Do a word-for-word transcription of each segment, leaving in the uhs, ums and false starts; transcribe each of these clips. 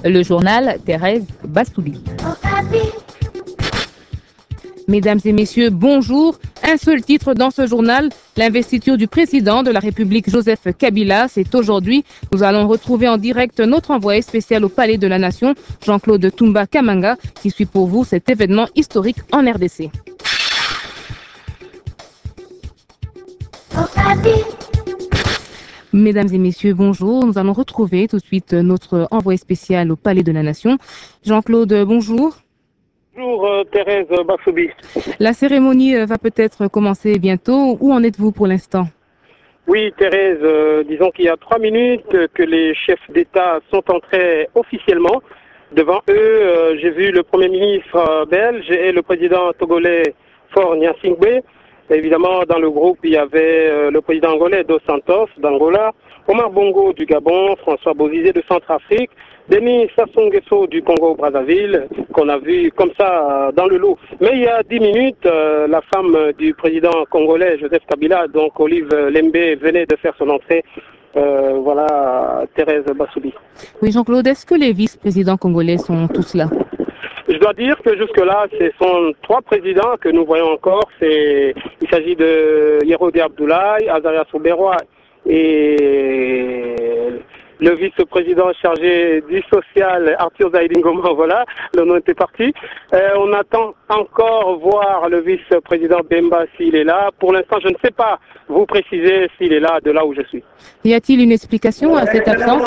Le journal, Thérèse Bassoubi. Mesdames et messieurs, bonjour. Un seul titre dans ce journal, l'investiture du président de la République Joseph Kabila. C'est aujourd'hui. Nous allons retrouver en direct notre envoyé spécial au Palais de la Nation, Jean-Claude Toumba Kamanga, qui suit pour vous cet événement historique en R D C. Mesdames et messieurs, bonjour. Nous allons retrouver tout de suite notre envoyé spécial au Palais de la Nation. Jean-Claude, bonjour. Bonjour euh, Thérèse Bassoubi. La cérémonie euh, va peut-être commencer bientôt. Où en êtes-vous pour l'instant? Oui Thérèse, euh, disons qu'il y a trois minutes que les chefs d'État sont entrés officiellement. Devant eux, euh, j'ai vu le Premier ministre euh, belge et le président togolais Faure Gnassingbé. Évidemment, dans le groupe, il y avait euh, le président angolais Dos Santos d'Angola, Omar Bongo du Gabon, François Bozizé de Centrafrique, Denis Sassou Nguesso du Congo-Brazzaville, qu'on a vu comme ça euh, dans le lot. Mais il y a dix minutes, euh, la femme du président congolais Joseph Kabila, donc Olive Lembe, venait de faire son entrée. Euh, voilà, Thérèse Bassoubi. Oui, Jean-Claude, est-ce que les vice-présidents congolais sont tous là? Je dois dire que jusque-là, ce sont trois présidents que nous voyons encore. C'est, il s'agit de Yérodé Abdoulaye, Azaria Souberois et le vice-président chargé du social, Arthur Zaïdingoma. Voilà, le nom était parti. Euh, on attend encore voir le vice-président Bemba s'il est là. Pour l'instant, je ne sais pas vous préciser s'il est là de là où je suis. Y a-t-il une explication à cette absence?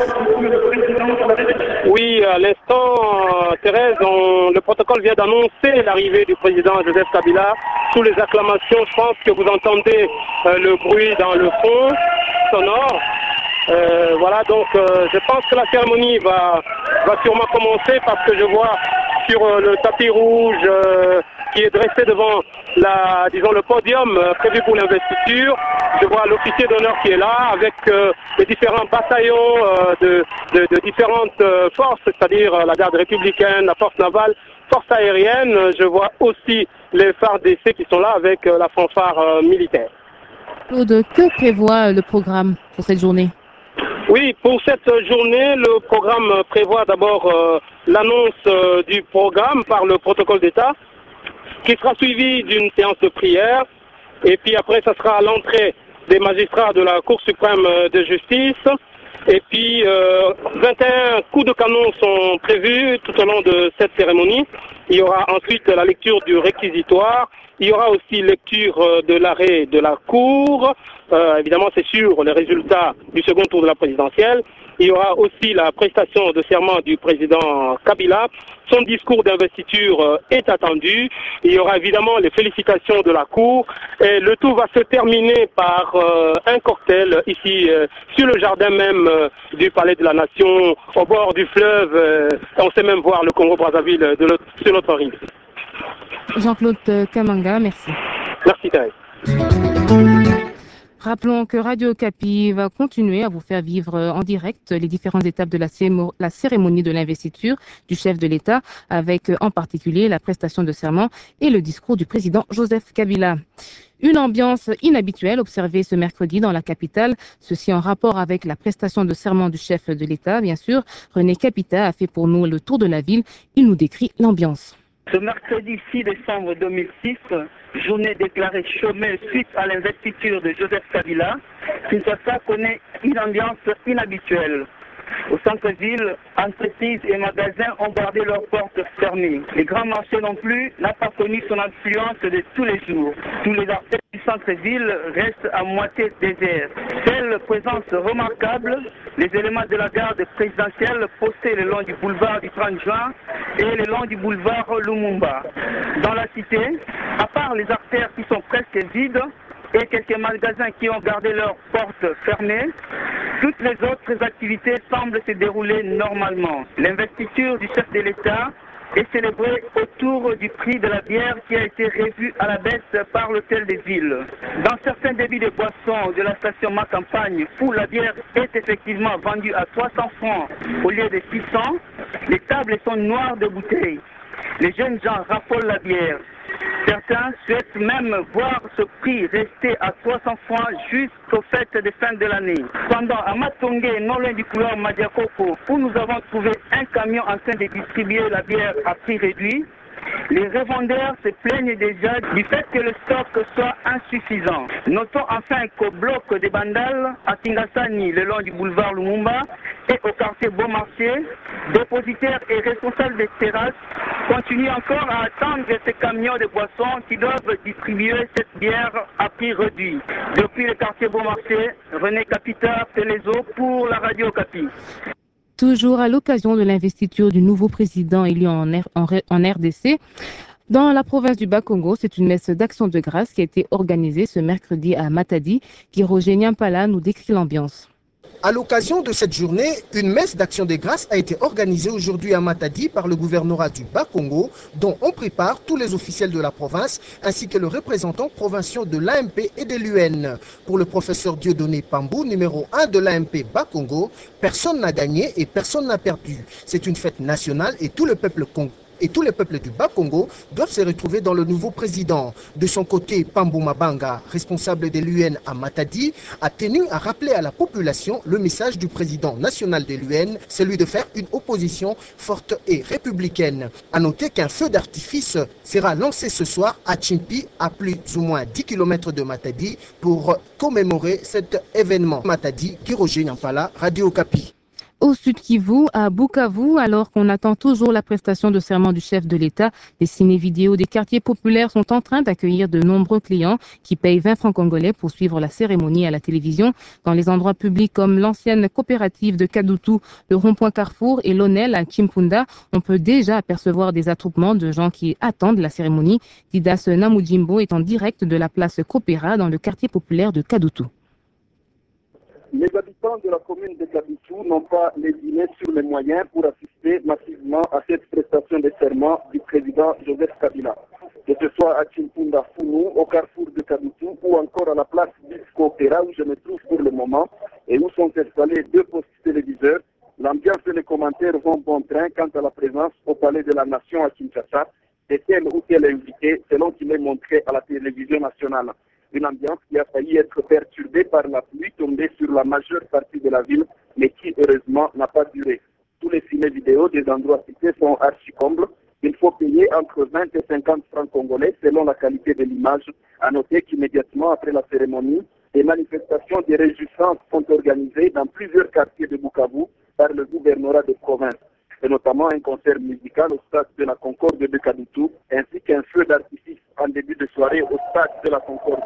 Oui, à l'instant, euh, Thérèse, on, le protocole vient d'annoncer l'arrivée du président Joseph Kabila sous les acclamations. Je pense que vous entendez euh, le bruit dans le fond sonore. Euh, voilà, donc euh, je pense que la cérémonie va, va sûrement commencer parce que je vois sur euh, le tapis rouge euh, qui est dressé devant la, disons, le podium euh, prévu pour l'investiture. Je vois l'officier d'honneur qui est là avec euh, les différents bataillons euh, de, de, de différentes euh, forces, c'est-à-dire euh, la garde républicaine, la force navale, force aérienne. Je vois aussi les F A R D C qui sont là avec euh, la fanfare euh, militaire. Claude, que prévoit le programme pour cette journée? Oui, pour cette journée, le programme prévoit d'abord euh, l'annonce euh, du programme par le protocole d'État, qui sera suivi d'une séance de prière. Et puis après, ça sera l'entrée des magistrats de la Cour suprême de justice. Et puis, euh, vingt et un coups de canon sont prévus tout au long de cette cérémonie. Il y aura ensuite la lecture du réquisitoire. Il y aura aussi lecture de l'arrêt de la Cour. Euh, évidemment, c'est sur les résultats du second tour de la présidentielle. Il y aura aussi la prestation de serment du président Kabila. Son discours d'investiture euh, est attendu. Il y aura évidemment les félicitations de la Cour. Et le tout va se terminer par euh, un cocktail ici euh, sur le jardin même euh, du Palais de la Nation, au bord du fleuve. Euh, on sait même voir le Congo-Brazzaville de l'autre, sur notre rive. Jean-Claude Kamanga, merci. Merci Thérèse. Rappelons que Radio Okapi va continuer à vous faire vivre en direct les différentes étapes de la, la cérémonie de l'investiture du chef de l'État, avec en particulier la prestation de serment et le discours du président Joseph Kabila. Une ambiance inhabituelle observée ce mercredi dans la capitale, ceci en rapport avec la prestation de serment du chef de l'État, bien sûr. René Capita a fait pour nous le tour de la ville. Il nous décrit l'ambiance. Ce mercredi six décembre deux mille six, journée déclarée chômée suite à l'investiture de Joseph Kabila, Kinshasa connaît une ambiance inhabituelle. Au centre-ville, entreprises et magasins ont gardé leurs portes fermées. Les grands marchés non plus n'ont pas connu son influence de tous les jours. Tous les artères du centre-ville restent à moitié déserts. Seule présence remarquable, les éléments de la garde présidentielle postés le long du boulevard du trente juin et le long du boulevard Lumumba. Dans la cité, à part les artères qui sont presque vides, et quelques magasins qui ont gardé leurs portes fermées, toutes les autres activités semblent se dérouler normalement. L'investiture du chef de l'État est célébrée autour du prix de la bière qui a été revu à la baisse par l'hôtel de ville. Dans certains débits de boissons de la station Ma Campagne, où la bière est effectivement vendue à trois cents francs au lieu de six cents, les tables sont noires de bouteilles. Les jeunes gens raffolent la bière. Certains souhaitent même voir ce prix rester à soixante francs jusqu'aux fêtes de fin de l'année. Pendant à Matongé, non loin du couloir Madiakoko, où nous avons trouvé un camion en train de distribuer la bière à prix réduit, les revendeurs se plaignent déjà du fait que le stock soit insuffisant. Notons enfin qu'au bloc des Bandal, à Tingassani, le long du boulevard Lumumba, et au quartier Beaumarchais, dépositaires et responsables des terrasses continuent encore à attendre ces camions de boissons qui doivent distribuer cette bière à prix réduit. Depuis le quartier Beaumarchais, René Capita, Télézo pour la Radio Okapi. Toujours à l'occasion de l'investiture du nouveau président élu en, R, en, en R D C, dans la province du Bas-Congo, c'est une messe d'action de grâce qui a été organisée ce mercredi à Matadi. Roger Nyampala nous décrit l'ambiance. À l'occasion de cette journée, une messe d'action des grâces a été organisée aujourd'hui à Matadi par le gouvernorat du Bas-Congo, dont on prépare tous les officiels de la province, ainsi que le représentant provincial de l'A M P et de l'U N. Pour le professeur Dieudonné Pambou, numéro un de l'A M P Bas-Congo, personne n'a gagné et personne n'a perdu. C'est une fête nationale et tout le peuple congolais et tous les peuples du Bas-Congo doivent se retrouver dans le nouveau président. De son côté, Pambou Mabanga, responsable de l'U N à Matadi, a tenu à rappeler à la population le message du président national de l'U N, celui de faire une opposition forte et républicaine. A noter qu'un feu d'artifice sera lancé ce soir à Tchimpi, à plus ou moins dix kilomètres de Matadi, pour commémorer cet événement. Matadi, Roger Nyampala, Radio Okapi. Au Sud Kivu, à Bukavu, alors qu'on attend toujours la prestation de serment du chef de l'État, les ciné-vidéos des quartiers populaires sont en train d'accueillir de nombreux clients qui payent vingt francs congolais pour suivre la cérémonie à la télévision. Dans les endroits publics comme l'ancienne coopérative de Kadutu, le rond-point Carrefour et l'Onel à Chimpunda, on peut déjà apercevoir des attroupements de gens qui attendent la cérémonie. Didas Namujimbo est en direct de la place Coopéra dans le quartier populaire de Kadutu. Les habitants de la commune de Kadutu n'ont pas les dîners sur les moyens pour assister massivement à cette prestation de serment du président Joseph Kabila. Que ce soit à Chimpunda Founou, au carrefour de Kadutu ou encore à la place Disco Opéra où je me trouve pour le moment et où sont installés deux postes téléviseurs, l'ambiance et les commentaires vont bon train quant à la présence au Palais de la Nation à Kinshasa de tel ou tel invité selon qu'il est montré à la télévision nationale. Une ambiance qui a failli être perturbée par la pluie tombée sur la majeure partie de la ville, mais qui heureusement n'a pas duré. Tous les films vidéo des endroits cités sont archi-combles. Il faut payer entre vingt et cinquante francs congolais selon la qualité de l'image. À noter qu'immédiatement après la cérémonie, des manifestations de réjouissance sont organisées dans plusieurs quartiers de Bukavu par le gouvernorat de province, et notamment un concert musical au stade de la Concorde de Kadutu, ainsi qu'un feu d'artifice en début de soirée au stade de la Concorde.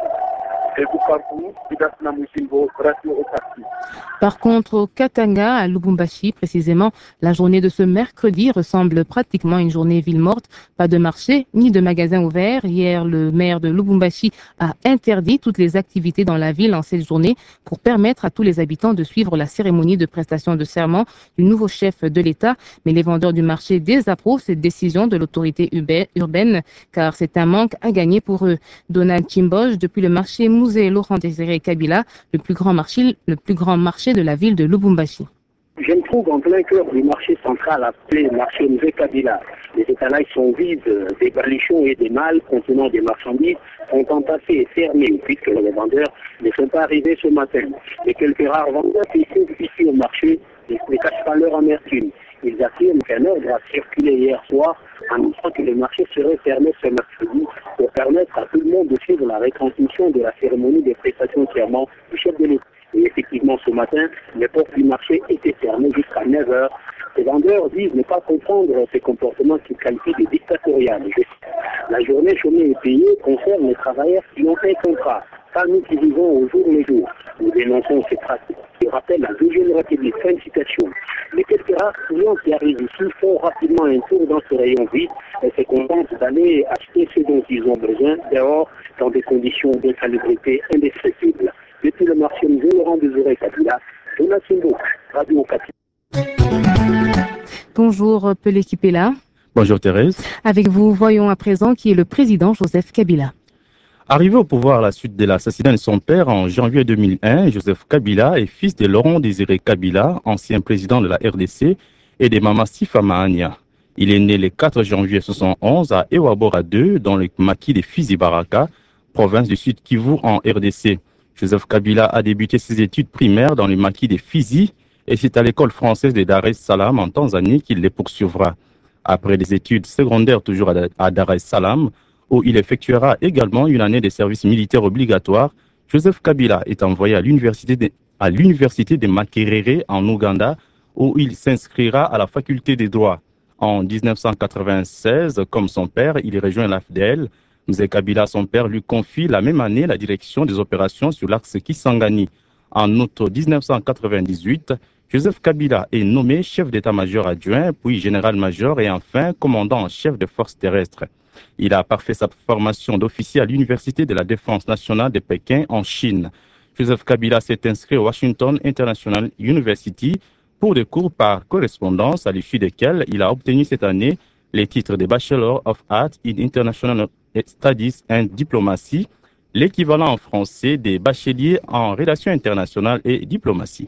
Par contre, au Katanga, à Lubumbashi, précisément, la journée de ce mercredi ressemble pratiquement à une journée ville morte. Pas de marché, ni de magasins ouverts. Hier, le maire de Lubumbashi a interdit toutes les activités dans la ville en cette journée pour permettre à tous les habitants de suivre la cérémonie de prestation de serment du nouveau chef de l'État. Mais les vendeurs du marché désapprouvent cette décision de l'autorité urbaine, car c'est un manque à gagner pour eux. Donald Chimboge, depuis le marché Musée Laurent Désiré Kabila, le plus grand marché, le plus grand marché de la ville de Lubumbashi. Je me trouve en plein cœur du marché central appelé marché Musée Kabila. Les étalages sont vides, des baluchons et des malles contenant des marchandises sont entassés et fermés puisque les vendeurs ne sont pas arrivés ce matin. Et quelques rares vendeurs qui sont ici au marché ne cachent pas leur amertume. Ils affirment qu'un ordre a circulé hier soir annonçant que le marché serait fermé ce mercredi pour permettre à tout le monde de suivre la retransmission de la cérémonie des prestations de serment du chef de l'État. Et effectivement, ce matin, les portes du marché étaient fermées jusqu'à neuf heures. Les vendeurs disent ne pas comprendre ces comportements qu'ils qualifient de dictatorial. La journée chômée et payée concerne les travailleurs qui ont un contrat, pas nous qui vivons au jour le jour. Nous dénonçons ces pratiques qui rappellent la deuxième République. Fin de citation. Les quelques rares clients qui arrivent ici font rapidement un tour dans ce rayon vide et se contentent d'aller acheter ce dont ils ont besoin dehors dans des conditions d'insalubrité indescriptibles. Depuis le marché Musée Laurent Désiré Kabila, Jonas Simbo, Radio Okapi. Bonjour, Pelé Kipela. Bonjour Thérèse. Avec vous, voyons à présent qui est le président Joseph Kabila. Arrivé au pouvoir à la suite de l'assassinat de son père en janvier deux mille un, Joseph Kabila est fils de Laurent Désiré Kabila, ancien président de la R D C, et de Mama Sifa Mahania. Il est né le quatre janvier soixante et onze à Ewabora deux, dans le maquis de Fizi-Baraka, province du Sud Kivu en R D C. Joseph Kabila a débuté ses études primaires dans le maquis de Fizi et c'est à l'école française de Dar es Salaam en Tanzanie qu'il les poursuivra. Après des études secondaires toujours à Dar es Salaam, où il effectuera également une année de service militaire obligatoire, Joseph Kabila est envoyé à l'université de, à l'université de Makerere en Ouganda, où il s'inscrira à la faculté des droits. En mille neuf cent quatre-vingt-seize, comme son père, il rejoint l'A F D L. M. Kabila, son père, lui confie la même année la direction des opérations sur l'axe Kisangani. En août mille neuf cent quatre-vingt-dix-huit, Joseph Kabila est nommé chef d'état-major adjoint, puis général-major et enfin commandant en chef des forces terrestres. Il a parfait sa formation d'officier à l'Université de la Défense nationale de Pékin en Chine. Joseph Kabila s'est inscrit au Washington International University pour des cours par correspondance, à l'issue desquels il a obtenu cette année les titres de Bachelor of Arts in International Studies and Diplomacy, l'équivalent en français des bacheliers en relations internationales et diplomatie.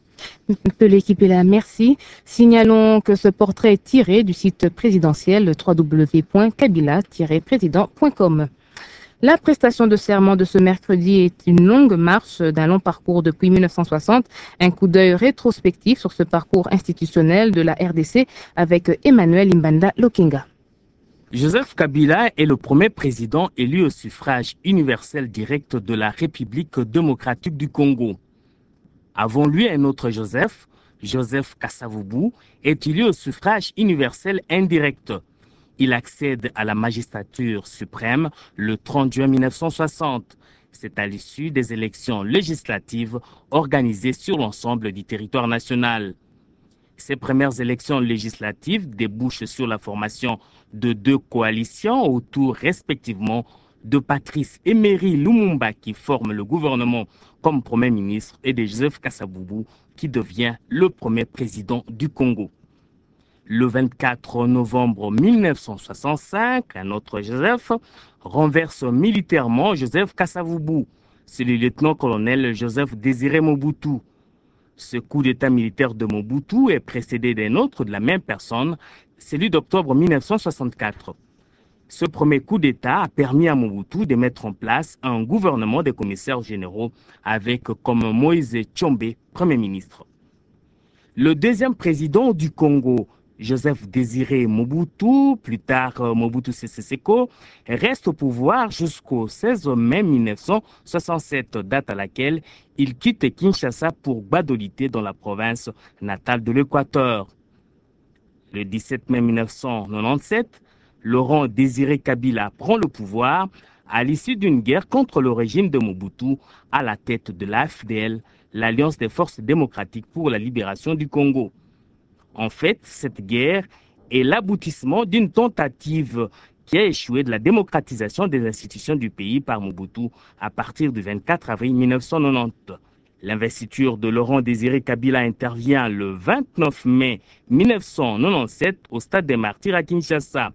De l'équipe est là, merci. Signalons que ce portrait est tiré du site présidentiel w w w point kabila tiret président point com. La prestation de serment de ce mercredi est une longue marche d'un long parcours depuis mille neuf cent soixante. Un coup d'œil rétrospectif sur ce parcours institutionnel de la R D C avec Emmanuel Imbanda Lokenga. Joseph Kabila est le premier président élu au suffrage universel direct de la République démocratique du Congo. Avant lui, un autre Joseph, Joseph Kasavubu, est élu au suffrage universel indirect. Il accède à la magistrature suprême le trente juin mille neuf cent soixante. C'est à l'issue des élections législatives organisées sur l'ensemble du territoire national. Ces premières élections législatives débouchent sur la formation de deux coalitions autour respectivement de Patrice Emery Lumumba qui forme le gouvernement comme Premier ministre et de Joseph Kasavubu qui devient le premier président du Congo. Le vingt-quatre novembre mille neuf cent soixante-cinq, un autre Joseph renverse militairement Joseph Kasavubu. C'est le lieutenant-colonel Joseph Désiré Mobutu. Ce coup d'état militaire de Mobutu est précédé d'un autre de la même personne, celui d'octobre mille neuf cent soixante-quatre. Ce premier coup d'État a permis à Mobutu de mettre en place un gouvernement de commissaires généraux avec comme Moïse Tshombe, Premier ministre. Le deuxième président du Congo, Joseph Désiré Mobutu, plus tard Mobutu Sese Seko, reste au pouvoir jusqu'au seize mai mille neuf cent soixante-sept, date à laquelle il quitte Kinshasa pour Gbadolité dans la province natale de l'Équateur. Le dix-sept mai mille neuf cent quatre-vingt-dix-sept, Laurent Désiré Kabila prend le pouvoir à l'issue d'une guerre contre le régime de Mobutu à la tête de l'A F D L, l'Alliance des forces démocratiques pour la libération du Congo. En fait, cette guerre est l'aboutissement d'une tentative qui a échoué de la démocratisation des institutions du pays par Mobutu à partir du vingt-quatre avril mille neuf cent quatre-vingt-dix. L'investiture de Laurent Désiré Kabila intervient le vingt-neuf mai mille neuf cent quatre-vingt-dix-sept au stade des Martyrs à Kinshasa.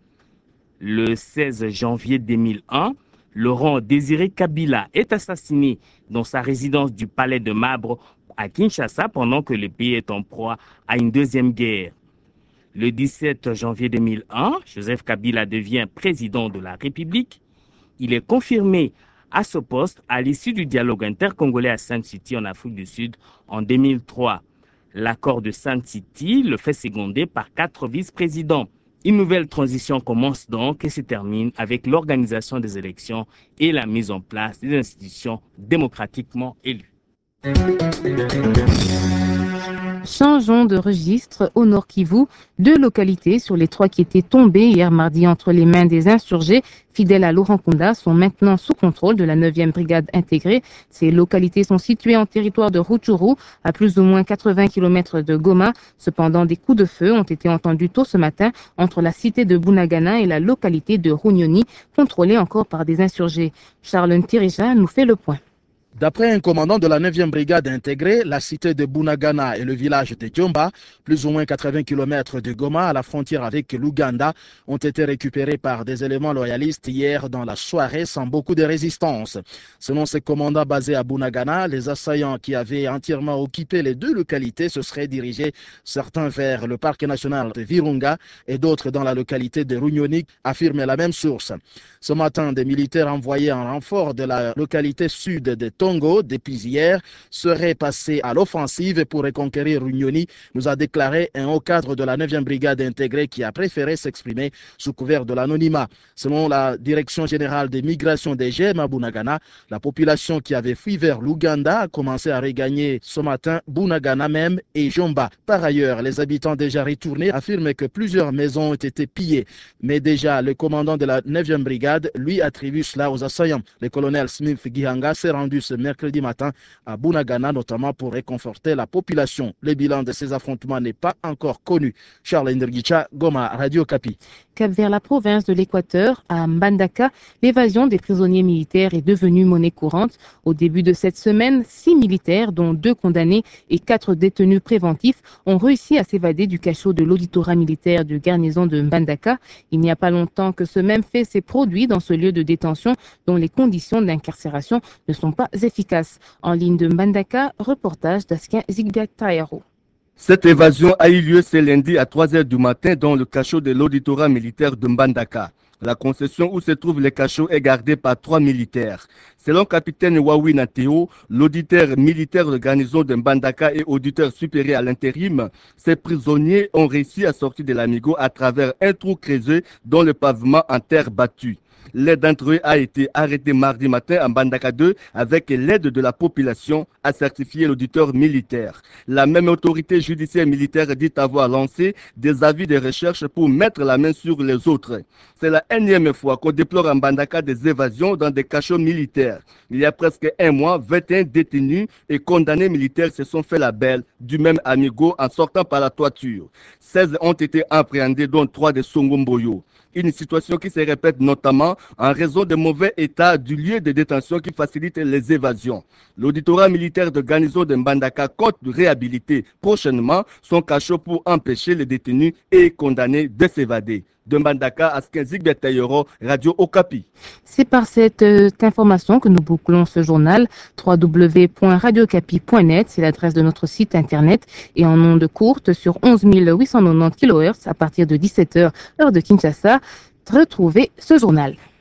Le seize janvier deux mille un, Laurent Désiré Kabila est assassiné dans sa résidence du palais de Mabre à Kinshasa pendant que le pays est en proie à une deuxième guerre. Le dix-sept janvier deux mille un, Joseph Kabila devient président de la République. Il est confirmé à ce poste à l'issue du dialogue intercongolais à Sun City en Afrique du Sud en deux mille trois. L'accord de Sun City le fait seconder par quatre vice-présidents. Une nouvelle transition commence donc et se termine avec l'organisation des élections et la mise en place des institutions démocratiquement élues. Changeons de registre au Nord Kivu. Deux localités sur les trois qui étaient tombées hier mardi entre les mains des insurgés fidèles à Laurent Nkunda sont maintenant sous contrôle de la neuvième brigade intégrée. Ces localités sont situées en territoire de Rutshuru, à plus ou moins quatre-vingts kilomètres de Goma. Cependant, des coups de feu ont été entendus tôt ce matin entre la cité de Bunagana et la localité de Runyoni, contrôlée encore par des insurgés. Charles Ntirija nous fait le point. D'après un commandant de la neuvième brigade intégrée, la cité de Bunagana et le village de Djomba, plus ou moins quatre-vingts kilomètres de Goma à la frontière avec l'Ouganda, ont été récupérés par des éléments loyalistes hier dans la soirée sans beaucoup de résistance. Selon ces commandants basés à Bunagana, les assaillants qui avaient entièrement occupé les deux localités se seraient dirigés, certains vers le parc national de Virunga et d'autres dans la localité de Runyoni, affirme la même source. Ce matin, des militaires envoyés en renfort de la localité sud de Tongo, depuis hier, seraient passés à l'offensive pour reconquérir Runyoni, nous a déclaré un haut cadre de la neuvième brigade intégrée qui a préféré s'exprimer sous couvert de l'anonymat. Selon la direction générale des migrations des G E M à Bunagana, la population qui avait fui vers l'Ouganda a commencé à regagner ce matin Bunagana même et Djomba. Par ailleurs, les habitants déjà retournés affirment que plusieurs maisons ont été pillées. Mais déjà, le commandant de la neuvième brigade, lui, attribue cela aux assaillants. Le colonel Smith Gihanga s'est rendu ce mercredi matin à Bunagana, notamment pour réconforter la population. Le bilan de ces affrontements n'est pas encore connu. Charles Ndergicha, Goma, Radio Kapi. Cap vers la province de l'Équateur, à Mbandaka, l'évasion des prisonniers militaires est devenue monnaie courante. Au début de cette semaine, six militaires, dont deux condamnés et quatre détenus préventifs, ont réussi à s'évader du cachot de l'auditorat militaire de garnison de Mbandaka. Il n'y a pas longtemps que ce même fait s'est produit dans ce lieu de détention dont les conditions d'incarcération ne sont pas efficaces. En ligne de Mbandaka, reportage d'Askin Zigbiataero. Cette évasion a eu lieu ce lundi à trois heures du matin dans le cachot de l'auditorat militaire de Mbandaka. La concession où se trouve le cachot est gardée par trois militaires. Selon capitaine Wawi Nateo, l'auditeur militaire de garnison de Mbandaka et auditeur supérieur à l'intérim, ces prisonniers ont réussi à sortir de l'Amigo à travers un trou creusé dans le pavement en terre battue. L'un d'entre eux a été arrêté mardi matin à Mbandaka deux avec l'aide de la population, a certifié l'auditeur militaire. La même autorité judiciaire militaire dit avoir lancé des avis de recherche pour mettre la main sur les autres. C'est la énième fois qu'on déplore à Mbandaka des évasions dans des cachots militaires. Il y a presque un mois, vingt et un détenus et condamnés militaires se sont fait la belle du même Amigo en sortant par la toiture. seize ont été appréhendés, dont trois de Songomboyo. Une situation qui se répète notamment en raison de mauvais état du lieu de détention qui facilite les évasions. L'auditorat militaire de garnison de Mbandaka compte réhabiliter prochainement son cachot pour empêcher les détenus et condamnés de s'évader. De Mbandaka à Skenzig-Betayoro, Radio Okapi. C'est par cette euh, information que nous bouclons ce journal. w w w point radio okapi point net, c'est l'adresse de notre site internet. Et en ondes courtes sur onze mille huit cent quatre-vingt-dix kilohertz à partir de dix-sept heures, heure de Kinshasa, retrouvez ce journal.